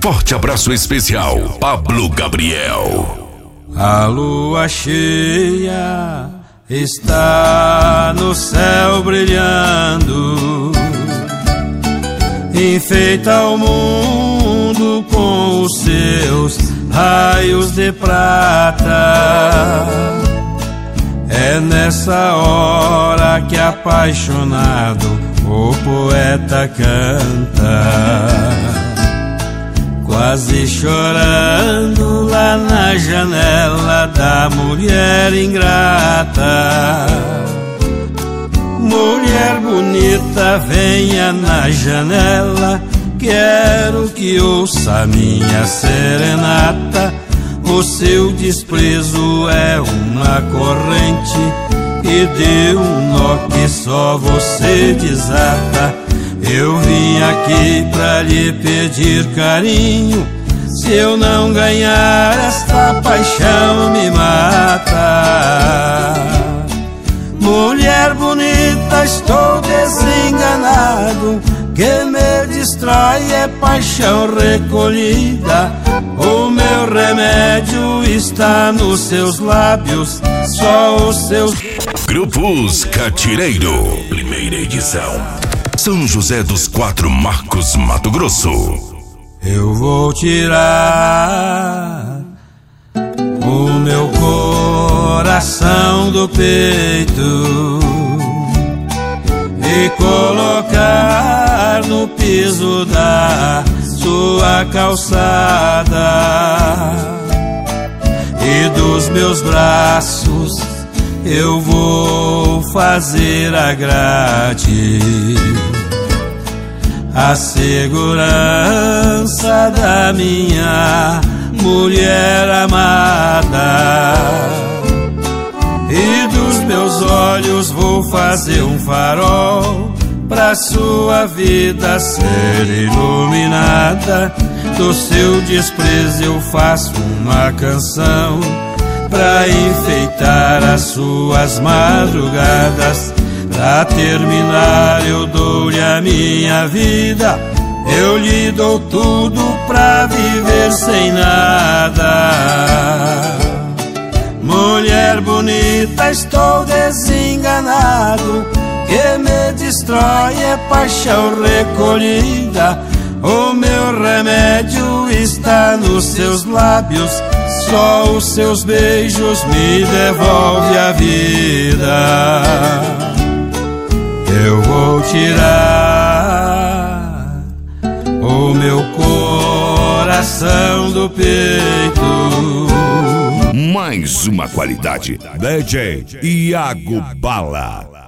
Forte abraço especial, Pablo Gabriel. A lua cheia está no céu brilhando, enfeita o mundo com os seus raios de prata. É nessa hora que apaixonado o poeta canta, quase chorando lá na janela da mulher ingrata. Mulher bonita, venha na janela, quero que ouça a minha serenata. O seu desprezo é uma corrente e deu um nó que só você desata. Eu vim aqui pra lhe pedir carinho, se eu não ganhar esta paixão me mata. Mulher bonita, estou desenganado, que me destrói é paixão recolhida. O meu remédio está nos seus lábios, só os seus. Grupos Catireiro, primeira edição, São José dos Quatro Marcos, Mato Grosso. Eu vou tirar o meu coração do peito e colocar no piso da sua calçada, e dos meus braços eu vou fazer a grade, a segurança da minha mulher amada. E dos meus olhos vou fazer um farol pra sua vida ser iluminada. Do seu desprezo eu faço uma canção pra enfeitar as suas madrugadas. Pra terminar eu dou-lhe a minha vida, eu lhe dou tudo pra viver sem nada. Mulher bonita, estou desenganado, que me destrói é paixão recolhida. O meu remédio está nos seus lábios, só os seus beijos me devolvem a vida. Eu vou tirar o meu coração do peito. Mais uma qualidade, DJ Iago Bala.